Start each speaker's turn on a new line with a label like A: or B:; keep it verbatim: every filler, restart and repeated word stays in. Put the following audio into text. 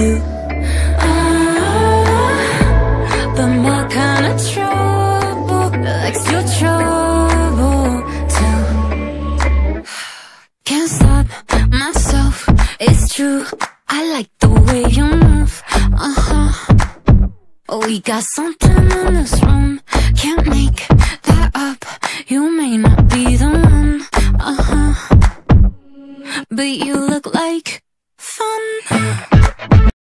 A: too. Ah, but my kind of trouble likes your trouble too. Can't stop myself, it's true. I like the way you move, uh-huh. Oh, we got something in this room, can't make that up. You may not be the one, uh-huh, but you look like